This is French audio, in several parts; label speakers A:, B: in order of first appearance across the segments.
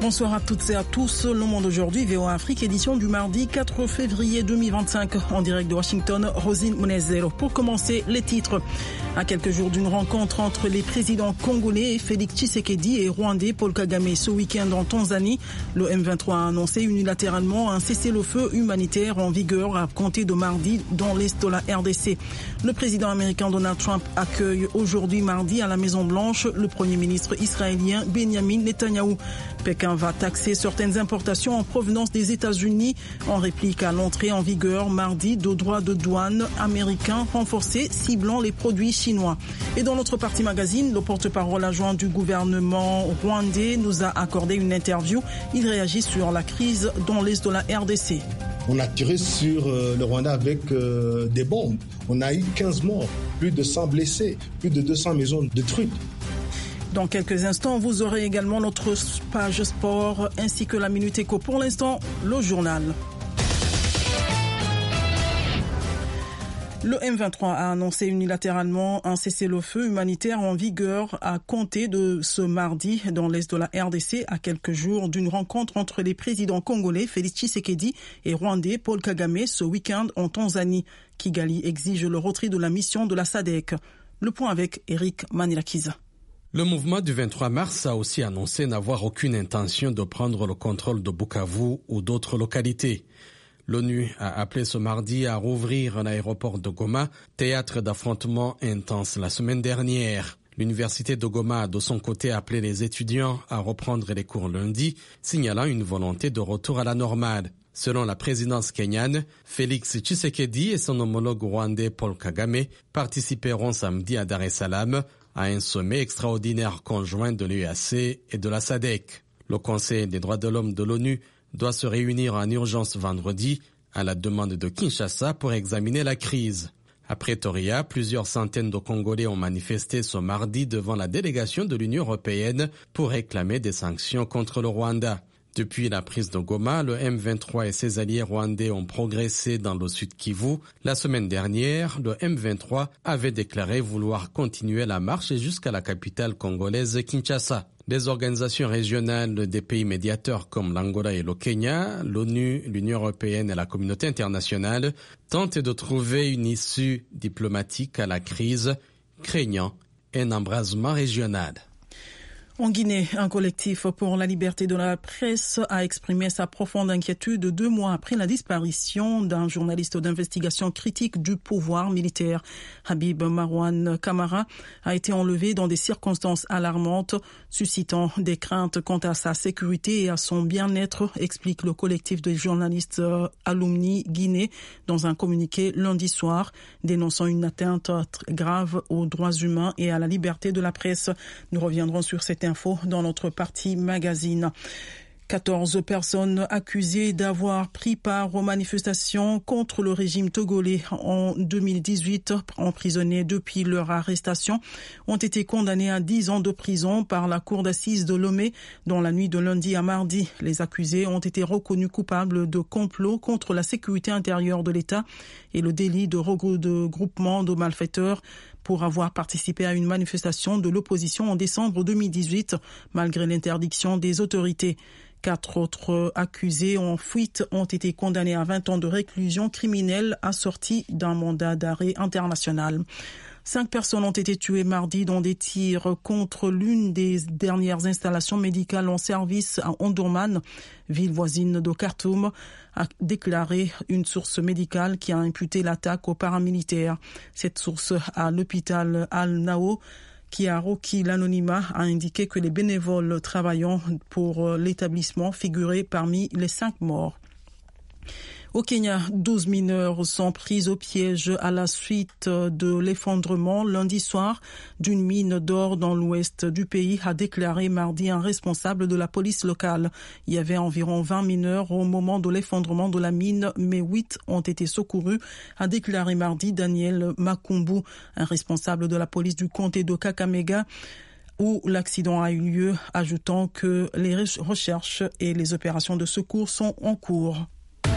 A: Bonsoir à toutes et à tous. Le Monde aujourd'hui, VOA Afrique, édition du mardi 4 février 2025. En direct de Washington, Rosine Munezero. Pour commencer, les titres. À quelques jours d'une rencontre entre les présidents congolais Félix Tshisekedi et rwandais Paul Kagame ce week-end en Tanzanie, le M23 a annoncé unilatéralement un cessez-le-feu humanitaire en vigueur à compter de mardi dans l'est de la RDC. Le président américain Donald Trump accueille aujourd'hui mardi à la Maison-Blanche le premier ministre israélien Benjamin Netanyahou. Pékin va taxer certaines importations en provenance des États-Unis en réplique à l'entrée en vigueur mardi de droits de douane américains renforcés ciblant les produits chinois. Et dans notre partie magazine, le porte-parole adjoint du gouvernement rwandais nous a accordé une interview. Il réagit sur la crise dans l'est de la RDC.
B: On a tiré sur le Rwanda avec des bombes. On a eu 15 morts, plus de 100 blessés, plus de 200 maisons détruites.
A: Dans quelques instants, vous aurez également notre page sport ainsi que la Minute Éco. Pour l'instant, le journal. Le M23 a annoncé unilatéralement un cessez-le-feu humanitaire en vigueur à compter de ce mardi dans l'est de la RDC, à quelques jours d'une rencontre entre les présidents congolais Félix Tshisekedi et rwandais Paul Kagame ce week-end en Tanzanie. Kigali exige le retrait de la mission de la SADC. Le point avec Eric Manilakiza.
C: Le mouvement du 23 mars a aussi annoncé n'avoir aucune intention de prendre le contrôle de Bukavu ou d'autres localités. L'ONU a appelé ce mardi à rouvrir un aéroport de Goma, théâtre d'affrontements intenses la semaine dernière. L'université de Goma a de son côté appelé les étudiants à reprendre les cours lundi, signalant une volonté de retour à la normale. Selon la présidence kenyane, Félix Tshisekedi et son homologue rwandais Paul Kagame participeront samedi à Dar es Salaam à un sommet extraordinaire conjoint de l'UEAC et de la SADC. Le Conseil des droits de l'homme de l'ONU doit se réunir en urgence vendredi à la demande de Kinshasa pour examiner la crise. À Pretoria, plusieurs centaines de Congolais ont manifesté ce mardi devant la délégation de l'Union européenne pour réclamer des sanctions contre le Rwanda. Depuis la prise de Goma, le M23 et ses alliés rwandais ont progressé dans le sud Kivu. La semaine dernière, le M23 avait déclaré vouloir continuer la marche jusqu'à la capitale congolaise Kinshasa. Les organisations régionales des pays médiateurs comme l'Angola et le Kenya, l'ONU, l'Union européenne et la communauté internationale tentent de trouver une issue diplomatique à la crise, craignant un embrasement régional.
A: En Guinée, un collectif pour la liberté de la presse a exprimé sa profonde inquiétude 2 mois après la disparition d'un journaliste d'investigation critique du pouvoir militaire. Habib Marwan Kamara a été enlevé dans des circonstances alarmantes, suscitant des craintes quant à sa sécurité et à son bien-être, explique le collectif de journalistes Alumni Guinée dans un communiqué lundi soir, dénonçant une atteinte grave aux droits humains et à la liberté de la presse. Nous reviendrons sur cette info dans notre partie magazine. 14 personnes accusées d'avoir pris part aux manifestations contre le régime togolais en 2018, emprisonnées depuis leur arrestation, ont été condamnées à 10 ans de prison par la cour d'assises de Lomé dans la nuit de lundi à mardi. Les accusés ont été reconnus coupables de complot contre la sécurité intérieure de l'État et le délit de regroupement de malfaiteurs pour avoir participé à une manifestation de l'opposition en décembre 2018, malgré l'interdiction des autorités. 4 autres accusés en fuite ont été condamnés à 20 ans de réclusion criminelle assortie d'un mandat d'arrêt international. 5 personnes ont été tuées mardi dans des tirs contre l'une des dernières installations médicales en service à Omdurman, ville voisine de Khartoum, a déclaré une source médicale qui a imputé l'attaque aux paramilitaires. Cette source à l'hôpital Al-Nao, qui a requis l'anonymat, a indiqué que les bénévoles travaillant pour l'établissement figuraient parmi les 5 morts. Au Kenya, 12 mineurs sont pris au piège à la suite de l'effondrement lundi soir d'une mine d'or dans l'ouest du pays, a déclaré mardi un responsable de la police locale. Il y avait environ 20 mineurs au moment de l'effondrement de la mine, mais 8 ont été secourus, a déclaré mardi Daniel Makumbu, un responsable de la police du comté de Kakamega, où l'accident a eu lieu, ajoutant que les recherches et les opérations de secours sont en cours.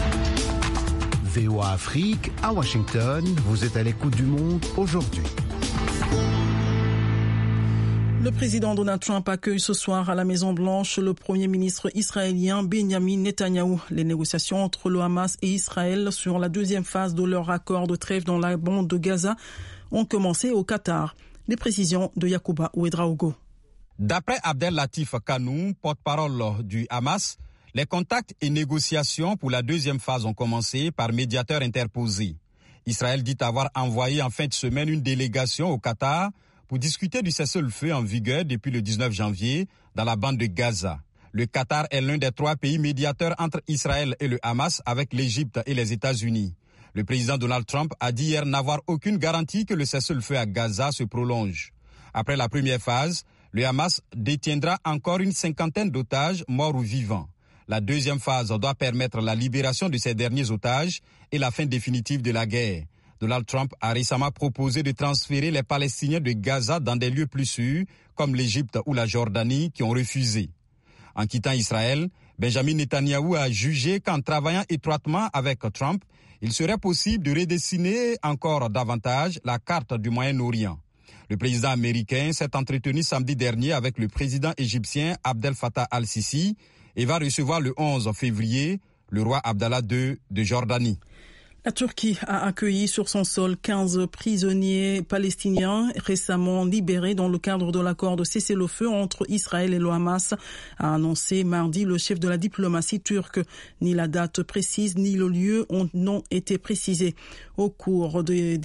D: VOA Afrique, à Washington, vous êtes à l'écoute du monde aujourd'hui.
A: Le président Donald Trump accueille ce soir à la Maison-Blanche le premier ministre israélien Benjamin Netanyahou. Les négociations entre le Hamas et Israël sur la deuxième phase de leur accord de trêve dans la bande de Gaza ont commencé au Qatar. Les précisions de Yacouba Ouedraogo.
D: D'après Abdel Latif Kanou, porte-parole du Hamas, les contacts et négociations pour la deuxième phase ont commencé par médiateurs interposés. Israël dit avoir envoyé en fin de semaine une délégation au Qatar pour discuter du cessez-le-feu en vigueur depuis le 19 janvier dans la bande de Gaza. Le Qatar est l'un des 3 pays médiateurs entre Israël et le Hamas avec l'Égypte et les États-Unis. Le président Donald Trump a dit hier n'avoir aucune garantie que le cessez-le-feu à Gaza se prolonge. Après la première phase, le Hamas détiendra encore une 50aine d'otages morts ou vivants. La deuxième phase doit permettre la libération de ces derniers otages et la fin définitive de la guerre. Donald Trump a récemment proposé de transférer les Palestiniens de Gaza dans des lieux plus sûrs, comme l'Égypte ou la Jordanie, qui ont refusé. En quittant Israël, Benjamin Netanyahou a jugé qu'en travaillant étroitement avec Trump, il serait possible de redessiner encore davantage la carte du Moyen-Orient. Le président américain s'est entretenu samedi dernier avec le président égyptien Abdel Fattah al-Sisi et va recevoir le 11 février le roi Abdallah II de Jordanie.
A: La Turquie a accueilli sur son sol 15 prisonniers palestiniens récemment libérés dans le cadre de l'accord de cessez-le-feu entre Israël et le Hamas, a annoncé mardi le chef de la diplomatie turque. Ni la date précise ni le lieu n'ont été précisés. Au cours des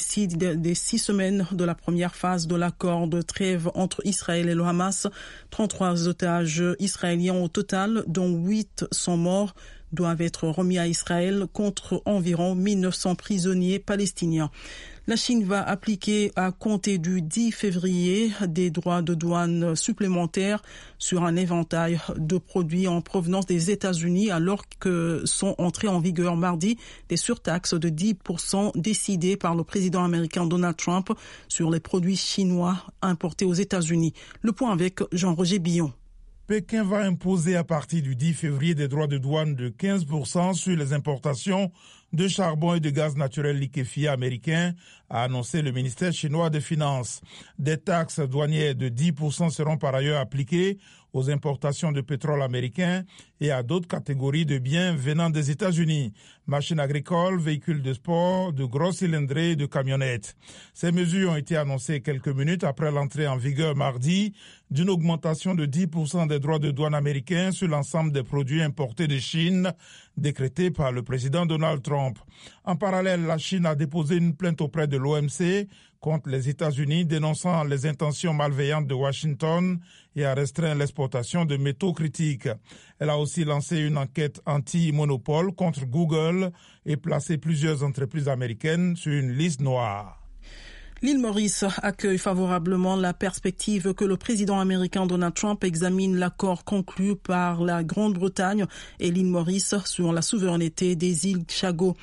A: 6 semaines de la première phase de l'accord de trêve entre Israël et le Hamas, 33 otages israéliens au total, dont 8 sont morts, doivent être remis à Israël contre environ 1900 prisonniers palestiniens. La Chine va appliquer à compter du 10 février des droits de douane supplémentaires sur un éventail de produits en provenance des États-Unis alors que sont entrées en vigueur mardi des surtaxes de 10% décidées par le président américain Donald Trump sur les produits chinois importés aux États-Unis. Le point avec Jean-Roger Billon.
E: Pékin va imposer à partir du 10 février des droits de douane de 15% sur les importations de charbon et de gaz naturel liquéfié américain, a annoncé le ministère chinois des Finances. Des taxes douanières de 10% seront par ailleurs appliquées aux importations de pétrole américain et à d'autres catégories de biens venant des États-Unis, machines agricoles, véhicules de sport, de gros cylindrés et de camionnettes. Ces mesures ont été annoncées quelques minutes après l'entrée en vigueur mardi d'une augmentation de 10% des droits de douane américains sur l'ensemble des produits importés de Chine, décrétée par le président Donald Trump. En parallèle, la Chine a déposé une plainte auprès de l'OMC contre les États-Unis, dénonçant les intentions malveillantes de Washington et a restreint l'exportation de métaux critiques. Elle a aussi lancé une enquête anti-monopole contre Google et placé plusieurs entreprises américaines sur une liste noire.
A: L'île Maurice accueille favorablement la perspective que le président américain Donald Trump examine l'accord conclu par la Grande-Bretagne et l'île Maurice sur la souveraineté des îles Chagos.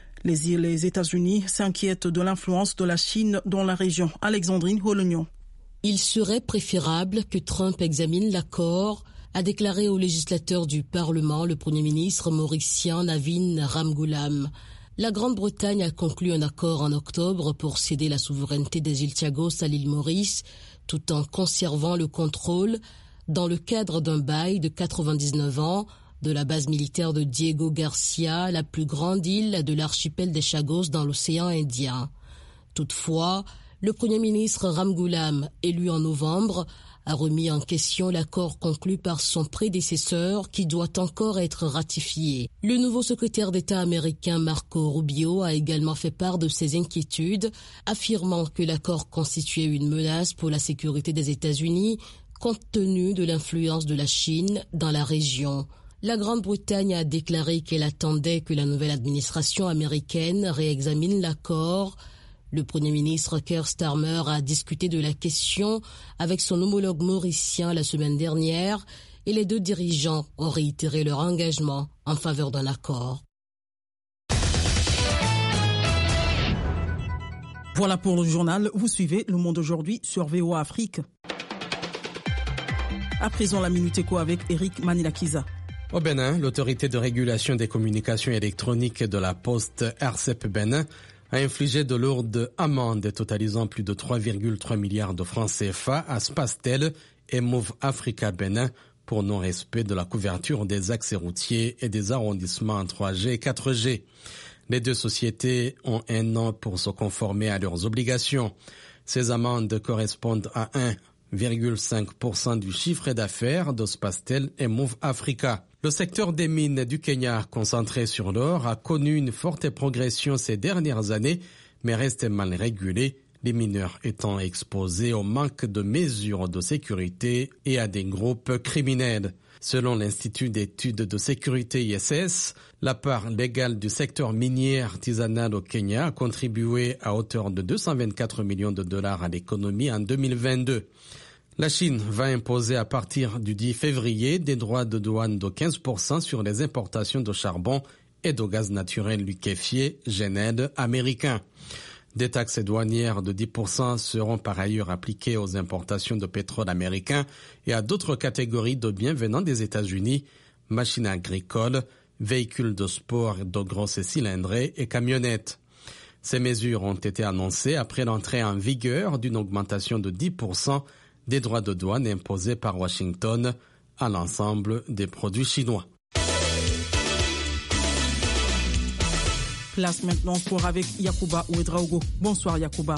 A: Les États-Unis s'inquiètent de l'influence de la Chine dans la région. Alexandrine Holognon.
F: Il serait préférable que Trump examine l'accord, a déclaré aux législateurs du Parlement le Premier ministre mauricien Navin Ramgoolam. La Grande-Bretagne a conclu un accord en octobre pour céder la souveraineté des îles Chagos à l'île Maurice, tout en conservant le contrôle, dans le cadre d'un bail de 99 ans, de la base militaire de Diego Garcia, la plus grande île de l'archipel des Chagos dans l'océan Indien. Toutefois, le Premier ministre Ramgoolam, élu en novembre, a remis en question l'accord conclu par son prédécesseur qui doit encore être ratifié. Le nouveau secrétaire d'État américain Marco Rubio a également fait part de ses inquiétudes, affirmant que l'accord constituait une menace pour la sécurité des États-Unis compte tenu de l'influence de la Chine dans la région. La Grande-Bretagne a déclaré qu'elle attendait que la nouvelle administration américaine réexamine l'accord. Le Premier ministre Keir Starmer a discuté de la question avec son homologue mauricien la semaine dernière et les deux dirigeants ont réitéré leur engagement en faveur d'un accord.
A: Voilà pour le journal. Vous suivez Le Monde aujourd'hui sur VOA Afrique. À présent, la Minute Éco avec Eric Manilakiza.
C: Au Bénin, l'autorité de régulation des communications électroniques de la Poste RCEP Bénin a infligé de lourdes amendes totalisant plus de 3,3 milliards de francs CFA à Spastel et Move Africa Bénin pour non-respect de la couverture des axes routiers et des arrondissements 3G et 4G. Les deux sociétés ont 1 an pour se conformer à leurs obligations. Ces amendes correspondent à 1,5% du chiffre d'affaires de Spastel et Move Africa. Le secteur des mines du Kenya, concentré sur l'or, a connu une forte progression ces dernières années, mais reste mal régulé, les mineurs étant exposés au manque de mesures de sécurité et à des groupes criminels. Selon l'Institut d'études de sécurité ISS, la part légale du secteur minier artisanal au Kenya a contribué à hauteur de 224 millions de dollars à l'économie en 2022. La Chine va imposer à partir du 10 février des droits de douane de 15% sur les importations de charbon et de gaz naturel liquéfié GNL américain. Des taxes douanières de 10% seront par ailleurs appliquées aux importations de pétrole américain et à d'autres catégories de biens venant des États-Unis, machines agricoles, véhicules de sport de grosses cylindrées et camionnettes. Ces mesures ont été annoncées après l'entrée en vigueur d'une augmentation de 10% des droits de douane imposés par Washington à l'ensemble des produits chinois.
A: Place maintenant sport avec Yacouba Ouedraogo. Bonsoir Yacouba.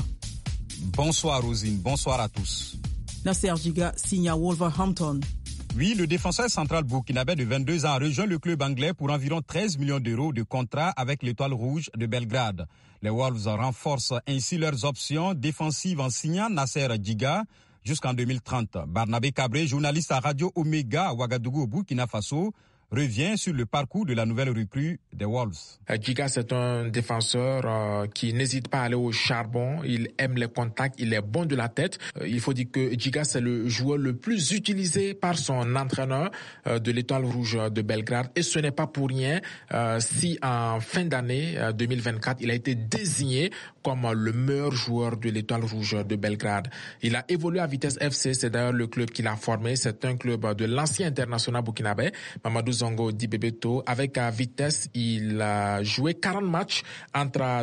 D: Bonsoir Rosine, bonsoir à tous.
A: Nasser Djiga signe à Wolverhampton.
D: Oui, le défenseur central burkinabé de 22 ans a rejoint le club anglais pour environ 13 millions d'euros de contrat avec l'Étoile Rouge de Belgrade. Les Wolves renforcent ainsi leurs options défensives en signant Nasser Djiga jusqu'en 2030. Barnabé Cabré, journaliste à Radio Omega à Ouagadougou au Burkina Faso, revient sur le parcours de la nouvelle recrue des Wolves.
G: Djiga, c'est un défenseur qui n'hésite pas à aller au charbon. Il aime les contacts, il est bon de la tête. Il faut dire que Djiga, c'est le joueur le plus utilisé par son entraîneur de l'Étoile Rouge de Belgrade. Et ce n'est pas pour rien si en fin d'année 2024, il a été désigné comme le meilleur joueur de l'Étoile Rouge de Belgrade. Il a évolué à Vitesse FC, c'est d'ailleurs le club qu'il a formé. C'est un club de l'ancien international burkinabé, Mamadou Zongo Dibebeto. Avec Vitesse, il a joué 40 matchs entre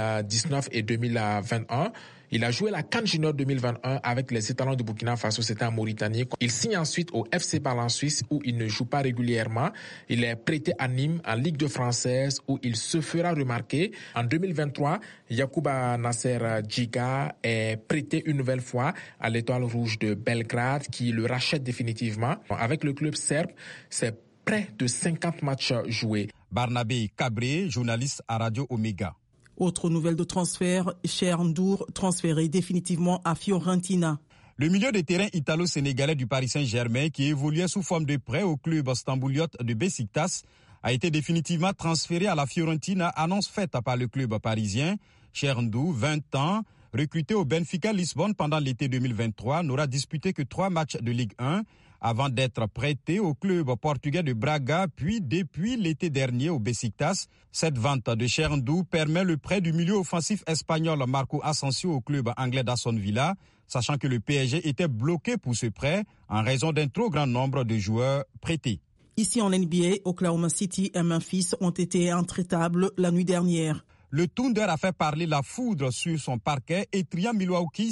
G: 2019 et 2021. Il a joué la CAN Junior 2021 avec les étalons de Burkina Faso, c'était en Mauritanie. Il signe ensuite au FC Bâle en Suisse où il ne joue pas régulièrement. Il est prêté à Nîmes en Ligue 2 française où il se fera remarquer. En 2023, Yacouba Nasser Djiga est prêté une nouvelle fois à l'Étoile Rouge de Belgrade qui le rachète définitivement. Avec le club serbe, c'est près de 50 matchs joués.
D: Barnabé Cabré, journaliste à Radio Omega.
A: Autre nouvelle de transfert, Cher Ndour transféré définitivement à Fiorentina.
D: Le milieu de terrain italo-sénégalais du Paris Saint-Germain qui évoluait sous forme de prêt au club stambouliote de Beşiktaş a été définitivement transféré à la Fiorentina, annonce faite par le club parisien. Cher Ndour, 20 ans, recruté au Benfica Lisbonne pendant l'été 2023, n'aura disputé que 3 matchs de Ligue 1 avant d'être prêté au club portugais de Braga, puis depuis l'été dernier au Beşiktaş. Cette vente de Cher Ndour permet le prêt du milieu offensif espagnol Marco Asensio au club anglais d'Aston Villa, sachant que le PSG était bloqué pour ce prêt en raison d'un trop grand nombre de joueurs prêtés.
A: Ici en NBA, Oklahoma City et Memphis ont été intraitables la nuit dernière.
D: Le Thunder a fait parler la foudre sur son parquet, étriant Milwaukee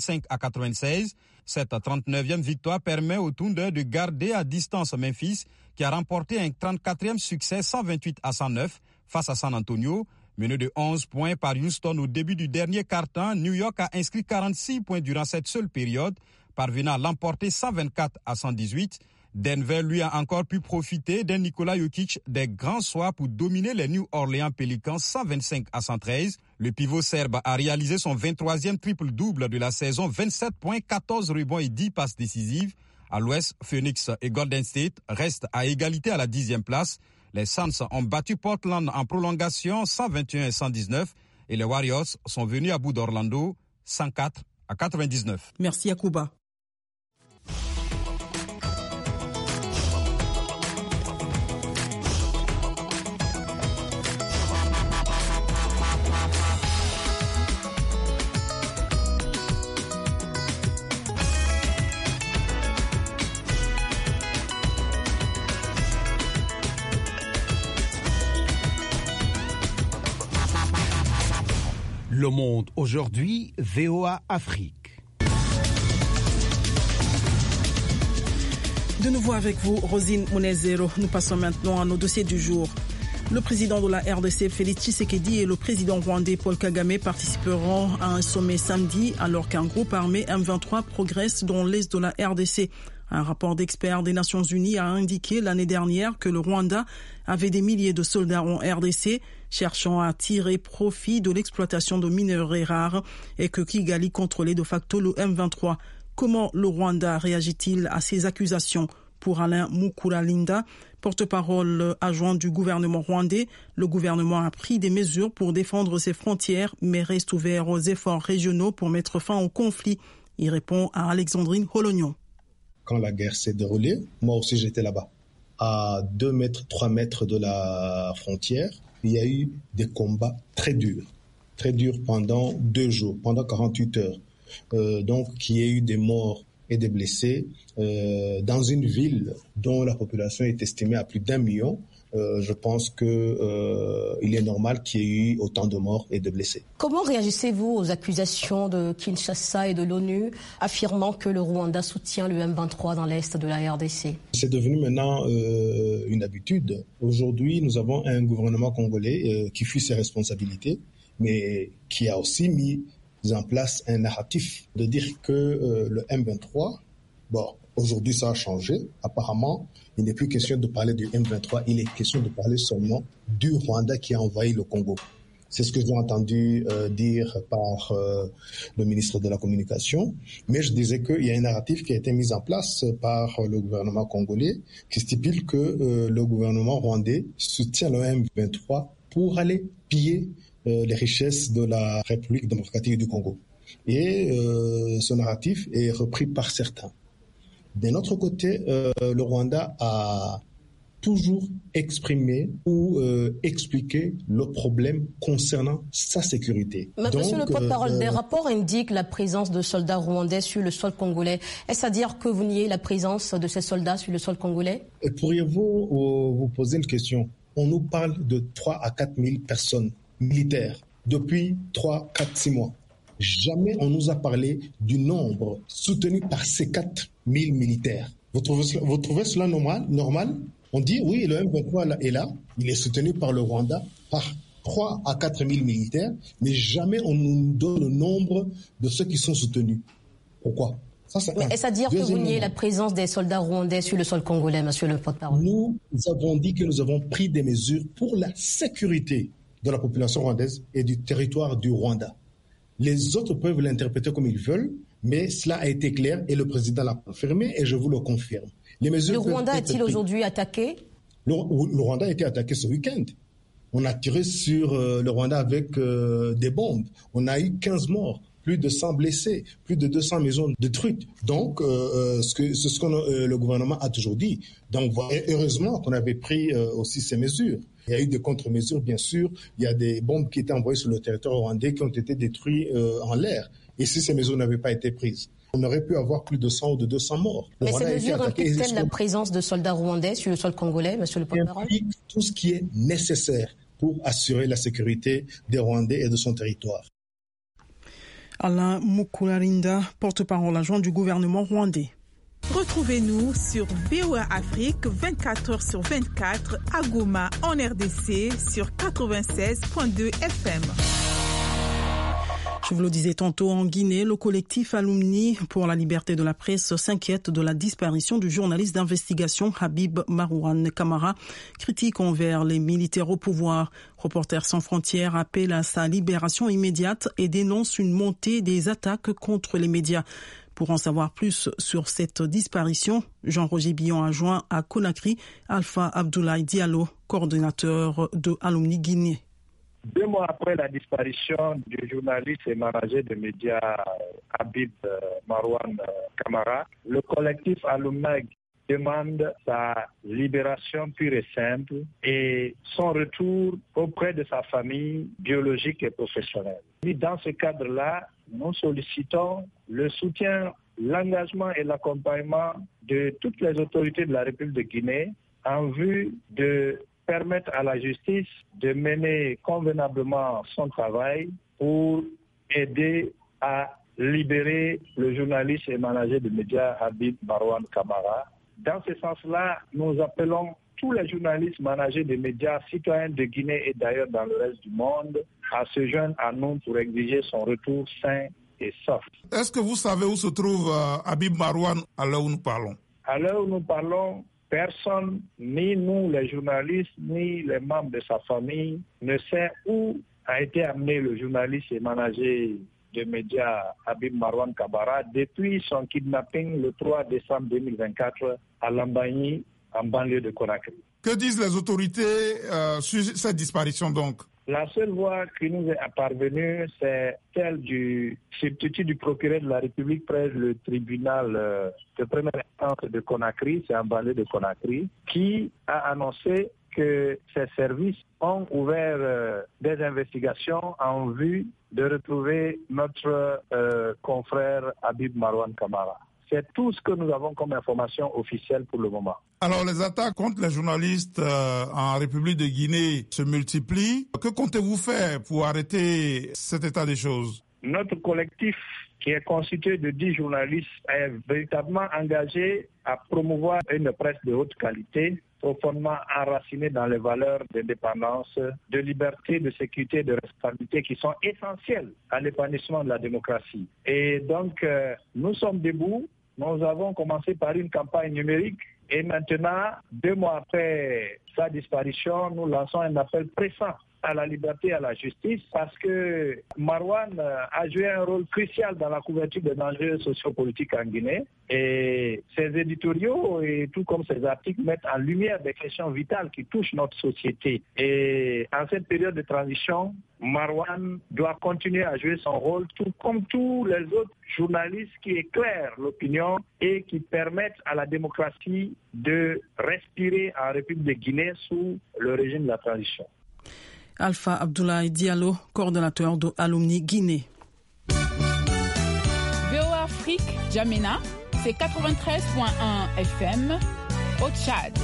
D: 125-96. Cette 39e victoire permet au Thunder de garder à distance Memphis, qui a remporté un 34e succès 128-109 face à San Antonio. Mené de 11 points par Houston au début du dernier quart-temps, New York a inscrit 46 points durant cette seule période, parvenant à l'emporter 124-118. Denver, lui, a encore pu profiter d'un Nikola Jokic des grands soirs pour dominer les New Orleans Pelicans 125-113. Le pivot serbe a réalisé son 23e triple-double de la saison, 27 points, 14 rebonds et 10 passes décisives. À l'ouest, Phoenix et Golden State restent à égalité à la 10e place. Les Suns ont battu Portland en prolongation 121-119 et les Warriors sont venus à bout d'Orlando 104-99.
A: Merci Yacouba.
H: Le Monde aujourd'hui, VOA Afrique.
A: De nouveau avec vous, Rosine Mounezero. Nous passons maintenant à nos dossiers du jour. Le président de la RDC, Félix Tshisekedi, et le président rwandais, Paul Kagame, participeront à un sommet samedi alors qu'un groupe armé M23 progresse dans l'est de la RDC. Un rapport d'experts des Nations Unies a indiqué l'année dernière que le Rwanda avait des milliers de soldats en RDC cherchant à tirer profit de l'exploitation de minerais rares et que Kigali contrôlait de facto le M23. Comment le Rwanda réagit-il à ces accusations? Pour Alain Mukuralinda, porte-parole adjoint du gouvernement rwandais, le gouvernement a pris des mesures pour défendre ses frontières, mais reste ouvert aux efforts régionaux pour mettre fin au conflit. Il répond à Alexandrine Holognon.
B: Quand la guerre s'est déroulée, moi aussi j'étais là-bas. À 2 mètres, 3 mètres de la frontière, il y a eu des combats très durs pendant 2 jours, pendant 48 heures. Donc, qu'il y ait eu des morts et des blessés dans une ville dont la population est estimée à plus d'1 million. Je pense qu'il est normal qu'il y ait eu autant de morts et de blessés.
F: Comment réagissez-vous aux accusations de Kinshasa et de l'ONU affirmant que le Rwanda soutient le M23 dans l'est de la RDC? C'est
B: devenu maintenant une habitude. Aujourd'hui, nous avons un gouvernement congolais qui fuit ses responsabilités, mais qui a aussi mis en place un narratif de dire que le M23, aujourd'hui ça a changé. Apparemment, il n'est plus question de parler du M23, il est question de parler seulement du Rwanda qui a envahi le Congo. C'est ce que j'ai entendu dire par le ministre de la Communication. Mais je disais qu'il y a un narratif qui a été mis en place par le gouvernement congolais qui stipule que le gouvernement rwandais soutient le M23 pour aller piller les richesses de la République démocratique du Congo. Et ce narratif est repris par certains. D'un autre côté, le Rwanda a toujours exprimé ou expliqué le problème concernant sa sécurité.
F: Monsieur le porte-parole, des rapports indiquent la présence de soldats rwandais sur le sol congolais. Est-ce à dire que vous niez la présence de ces soldats sur le sol congolais?
B: Et pourriez-vous vous poser une question? On nous parle de 3 à 4 000 personnes militaires depuis 3, 4, 6 mois. Jamais on nous a parlé du nombre soutenu par ces 4 000 militaires. Vous trouvez cela normal? On dit oui, le M23 est là, il est soutenu par le Rwanda, par 3 à 4 000 militaires, mais jamais on nous donne le nombre de ceux qui sont soutenus. Pourquoi?
F: Mais est-ce à dire que vous niez la présence des soldats rwandais sur le sol congolais, monsieur le porte-parole?
B: Nous avons dit que nous avons pris des mesures pour la sécurité de la population rwandaise et du territoire du Rwanda. Les autres peuvent l'interpréter comme ils veulent, mais cela a été clair et le président l'a confirmé et je vous le confirme.
F: Le Rwanda est-il aujourd'hui attaqué?
B: Le Rwanda a été attaqué ce week-end. On a tiré sur le Rwanda avec des bombes. On a eu 15 morts, plus de 100 blessés, plus de 200 maisons détruites. Donc, c'est ce que le gouvernement a toujours dit. Donc, heureusement qu'on avait pris aussi ces mesures. Il y a eu des contre-mesures, bien sûr. Il y a des bombes qui étaient envoyées sur le territoire rwandais qui ont été détruites en l'air. Et si ces mesures n'avaient pas été prises, on aurait pu avoir plus de 100 ou de 200 morts.
F: Mais ces mesures impliquent-elles la présence de soldats rwandais sur le sol congolais, monsieur le porte-parole?
B: Implique tout ce qui est nécessaire pour assurer la sécurité des Rwandais et de son territoire.
A: Alain Mukuralinda, porte-parole adjoint du gouvernement rwandais.
I: Retrouvez-nous sur VOA Afrique 24h/24 à Goma en RDC sur 96.2 FM.
A: Je vous le disais tantôt, en Guinée, le collectif Alumni pour la liberté de la presse s'inquiète de la disparition du journaliste d'investigation Habib Marouane Camara, critique envers les militaires au pouvoir. Reporters sans frontières appelle à sa libération immédiate et dénonce une montée des attaques contre les médias. Pour en savoir plus sur cette disparition, Jean-Roger Billon a joint à Conakry Alpha Abdoulaye Diallo, coordonnateur de Alumni Guinée.
J: 2 mois après la disparition du journaliste et manager de médias Habib Marouane Camara, le collectif Alumni demande sa libération pure et simple et son retour auprès de sa famille biologique et professionnelle. Et dans ce cadre-là, nous sollicitons le soutien, l'engagement et l'accompagnement de toutes les autorités de la République de Guinée en vue de permettre à la justice de mener convenablement son travail pour aider à libérer le journaliste et manager de médias Habib Marouane Kamara. Dans ce sens-là, nous appelons tous les journalistes managers des médias, citoyens de Guinée et d'ailleurs dans le reste du monde, à se joindre à nous pour exiger son retour sain et sauf.
E: Est-ce que vous savez où se trouve Habib Marouane à l'heure où nous parlons?
J: À l'heure où nous parlons, personne, ni nous les journalistes, ni les membres de sa famille, ne sait où a été amené le journaliste et manager de médias Habib Marouane Kamara depuis son kidnapping le 3 décembre 2024 à Lambagne, en banlieue de Conakry.
E: Que disent les autorités sur cette disparition donc?
J: La seule voix qui nous est parvenue, c'est celle du substitut du procureur de la République près le tribunal de première instance de Conakry, c'est en banlieue de Conakry, qui a annoncé que ses services ont ouvert des investigations en vue de retrouver notre confrère Habib Marouane Kamara. C'est tout ce que nous avons comme information officielle pour le moment.
E: Alors, les attaques contre les journalistes en République de Guinée se multiplient. Que comptez-vous faire pour arrêter cet état des choses?
J: Notre collectif, qui est constitué de 10 journalistes, est véritablement engagé à promouvoir une presse de haute qualité, profondément enracinée dans les valeurs d'indépendance, de liberté, de sécurité et de responsabilité qui sont essentielles à l'épanouissement de la démocratie. Et donc, nous sommes debout. Nous avons commencé par une campagne numérique et maintenant, 2 mois après sa disparition, nous lançons un appel pressant à la liberté et à la justice parce que Marouane a joué un rôle crucial dans la couverture des dangers sociopolitiques en Guinée et ses éditoriaux et tout comme ses articles mettent en lumière des questions vitales qui touchent notre société. Et en cette période de transition, Marouane doit continuer à jouer son rôle tout comme tous les autres journalistes qui éclairent l'opinion et qui permettent à la démocratie de respirer en République de Guinée sous le régime de la transition.
A: Alpha Abdoulaye Diallo, coordonnateur de Alumni Guinée.
K: VOA Afrique, Djamena, c'est 93.1 FM au Tchad.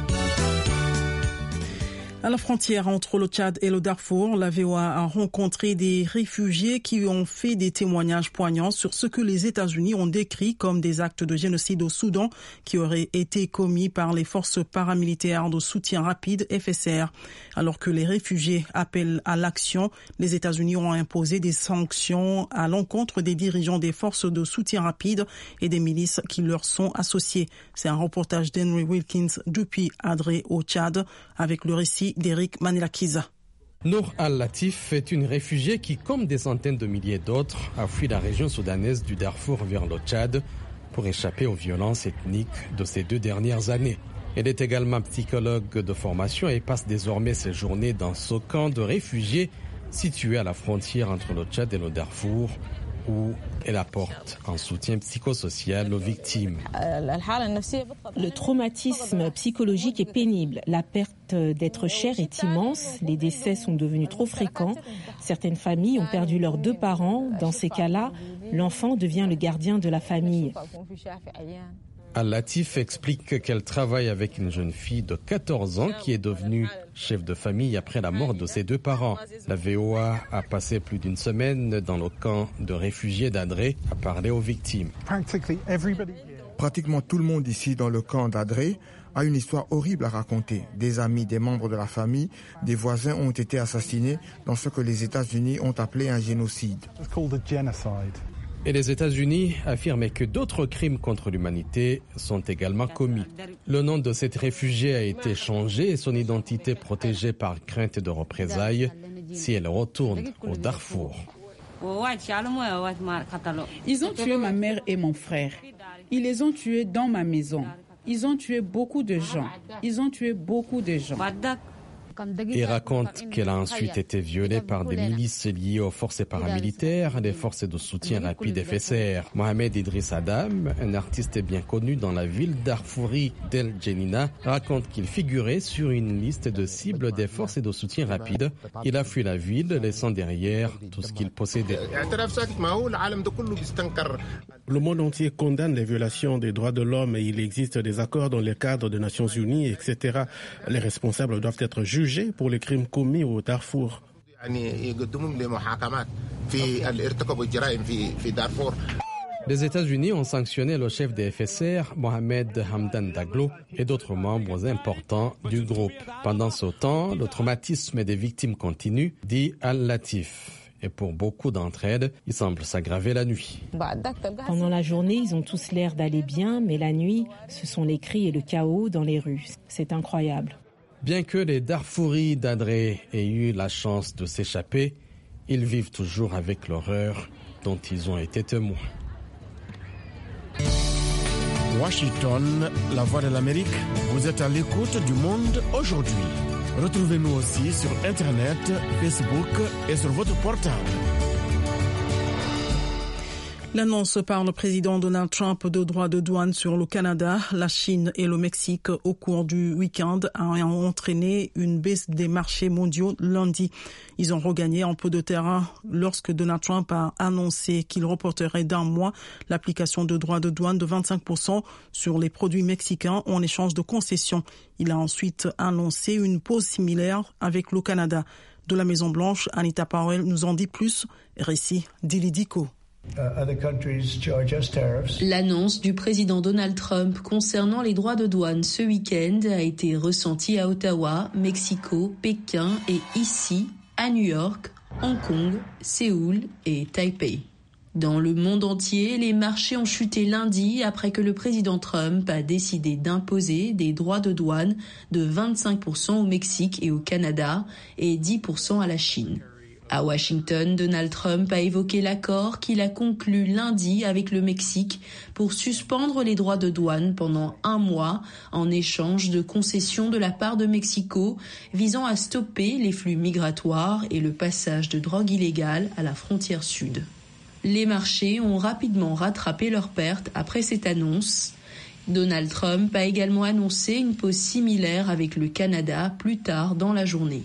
A: À la frontière entre le Tchad et le Darfour, la VOA a rencontré des réfugiés qui ont fait des témoignages poignants sur ce que les États-Unis ont décrit comme des actes de génocide au Soudan qui auraient été commis par les forces paramilitaires de soutien rapide FSR. Alors que les réfugiés appellent à l'action, les États-Unis ont imposé des sanctions à l'encontre des dirigeants des forces de soutien rapide et des milices qui leur sont associées. C'est un reportage d'Henry Wilkins depuis Adré au Tchad avec le récit d'Eric Manelakiza.
C: Nour Al-Latif est une réfugiée qui, comme des centaines de milliers d'autres, a fui la région soudanaise du Darfour vers le Tchad pour échapper aux violences ethniques de ces 2 dernières années. Elle est également psychologue de formation et passe désormais ses journées dans ce camp de réfugiés situé à la frontière entre le Tchad et le Darfour, où elle apporte un soutien psychosocial aux victimes.
L: Le traumatisme psychologique est pénible. La perte d'être cher est immense. Les décès sont devenus trop fréquents. Certaines familles ont perdu leurs 2 parents. Dans ces cas-là, l'enfant devient le gardien de la famille.
C: Al-Latif explique qu'elle travaille avec une jeune fille de 14 ans qui est devenue chef de famille après la mort de ses 2 parents. La VOA a passé plus d'1 semaine dans le camp de réfugiés d'Adré à parler aux victimes.
M: Pratiquement tout le monde ici dans le camp d'Adré a une histoire horrible à raconter. Des amis, des membres de la famille, des voisins ont été assassinés dans ce que les États-Unis ont appelé un génocide.
C: Et les États-Unis affirmaient que d'autres crimes contre l'humanité sont également commis. Le nom de cette réfugiée a été changé et son identité protégée par crainte de représailles si elle retourne au Darfour.
K: Ils ont tué ma mère et mon frère. Ils les ont tués dans ma maison. Ils ont tué beaucoup de gens.
C: Et raconte qu'elle a ensuite été violée par des milices liées aux forces paramilitaires, les forces de soutien rapide FSR. Mohamed Idriss Adam, un artiste bien connu dans la ville darfouri d'El Djenina, raconte qu'il figurait sur une liste de cibles des forces de soutien rapide. Il a fui la ville, laissant derrière tout ce qu'il possédait.
N: Le monde entier condamne les violations des droits de l'homme et il existe des accords dans le cadre des Nations Unies, etc. Les responsables doivent être jugés pour les crimes commis au Darfour.
C: Les États-Unis ont sanctionné le chef des FSR, Mohamed Hamdan Daglo, et d'autres membres importants du groupe. Pendant ce temps, le traumatisme des victimes continue, dit Al-Latif. Et pour beaucoup d'entre elles, il semble s'aggraver la nuit.
L: Pendant la journée, ils ont tous l'air d'aller bien, mais la nuit, ce sont les cris et le chaos dans les rues. C'est incroyable.
C: Bien que les Darfouris d'Adré aient eu la chance de s'échapper, ils vivent toujours avec l'horreur dont ils ont été témoins.
O: Washington, la voix de l'Amérique, vous êtes à l'écoute du monde aujourd'hui. Retrouvez-nous aussi sur Internet, Facebook et sur votre portable.
A: L'annonce par le président Donald Trump de droits de douane sur le Canada, la Chine et le Mexique au cours du week-end a entraîné une baisse des marchés mondiaux lundi. Ils ont regagné un peu de terrain lorsque Donald Trump a annoncé qu'il reporterait d'un mois l'application de droits de douane de 25% sur les produits mexicains en échange de concessions. Il a ensuite annoncé une pause similaire avec le Canada. De la Maison-Blanche, Anita Powell nous en dit plus. Récit d'Ilidico.
P: L'annonce du président Donald Trump concernant les droits de douane ce week-end a été ressentie à Ottawa, Mexico, Pékin et ici, à New York, Hong Kong, Séoul et Taipei. Dans le monde entier, les marchés ont chuté lundi après que le président Trump a décidé d'imposer des droits de douane de 25% au Mexique et au Canada et 10% à la Chine. À Washington, Donald Trump a évoqué l'accord qu'il a conclu lundi avec le Mexique pour suspendre les droits de douane pendant un mois en échange de concessions de la part de Mexico visant à stopper les flux migratoires et le passage de drogue illégale à la frontière sud. Les marchés ont rapidement rattrapé leurs pertes après cette annonce. Donald Trump a également annoncé une pause similaire avec le Canada plus tard dans la journée.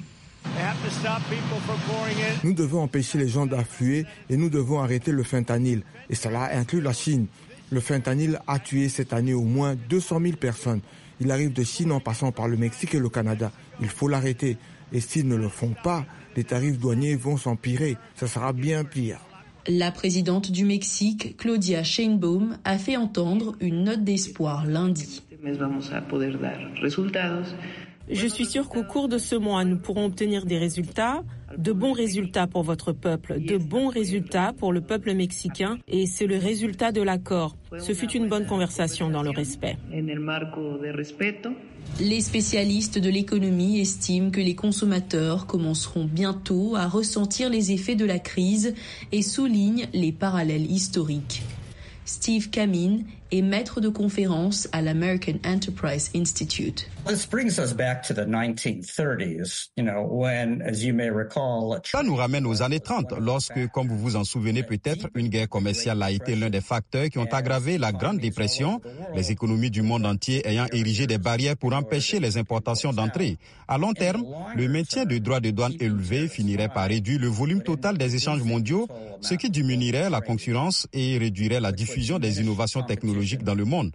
M: Nous devons empêcher les gens d'affluer et nous devons arrêter le fentanyl. Et cela inclut la Chine. Le fentanyl a tué cette année au moins 200 000 personnes. Il arrive de Chine en passant par le Mexique et le Canada. Il faut l'arrêter. Et s'ils ne le font pas, les tarifs douaniers vont s'empirer. Ça sera bien pire.
P: La présidente du Mexique, Claudia Sheinbaum, a fait entendre une note d'espoir lundi.
L: Je suis sûre qu'au cours de ce mois, nous pourrons obtenir des résultats, de bons résultats pour votre peuple, de bons résultats pour le peuple mexicain, et c'est le résultat de l'accord. Ce fut une bonne conversation dans le respect.
P: Les spécialistes de l'économie estiment que les consommateurs commenceront bientôt à ressentir les effets de la crise et soulignent les parallèles historiques. Steve Kamine est maître de conférence à l'American Enterprise Institute.
D: Ça nous ramène aux années 30, lorsque, comme vous vous en souvenez peut-être, une guerre commerciale a été l'un des facteurs qui ont aggravé la Grande Dépression, les économies du monde entier ayant érigé des barrières pour empêcher les importations d'entrée. À long terme, le maintien de droits de douane élevés finirait par réduire le volume total des échanges mondiaux, ce qui diminuerait la concurrence et réduirait la diffusion des innovations technologiques dans le monde.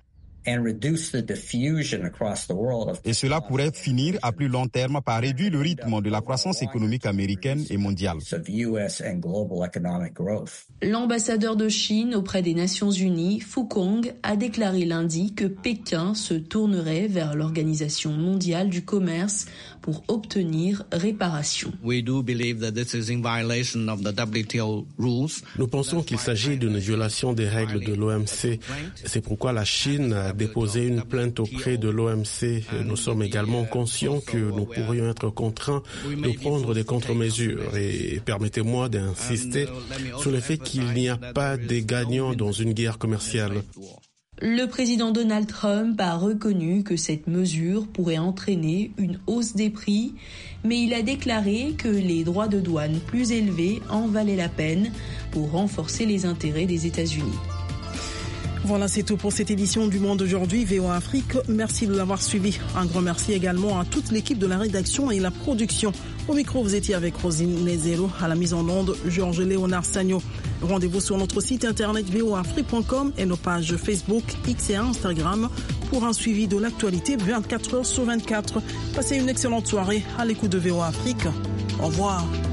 D: Et cela pourrait finir à plus long terme par réduire le rythme de la croissance économique américaine et mondiale.
P: L'ambassadeur de Chine auprès des Nations Unies, Fu Kong, a déclaré lundi que Pékin se tournerait vers l'Organisation mondiale du commerce pour obtenir réparation.
N: Nous pensons qu'il s'agit d'une violation des règles de l'OMC. C'est pourquoi la Chine a déposé une plainte auprès de l'OMC. Nous sommes également conscients que nous pourrions être contraints de prendre des contre-mesures. Et permettez-moi d'insister sur le fait qu'il n'y a pas de gagnants dans une guerre commerciale.
P: Le président Donald Trump a reconnu que cette mesure pourrait entraîner une hausse des prix, mais il a déclaré que les droits de douane plus élevés en valaient la peine pour renforcer les intérêts des États-Unis.
A: Voilà, c'est tout pour cette édition du Monde aujourd'hui, VOA Afrique. Merci de l'avoir suivi. Un grand merci également à toute l'équipe de la rédaction et la production. Au micro, vous étiez avec Rosine Nezero, à la mise en onde, Georges Léonard Sagno. Rendez-vous sur notre site internet voafrique.com et nos pages Facebook, X et Instagram pour un suivi de l'actualité 24 heures sur 24. Passez une excellente soirée à l'écoute de VOA Afrique. Au revoir.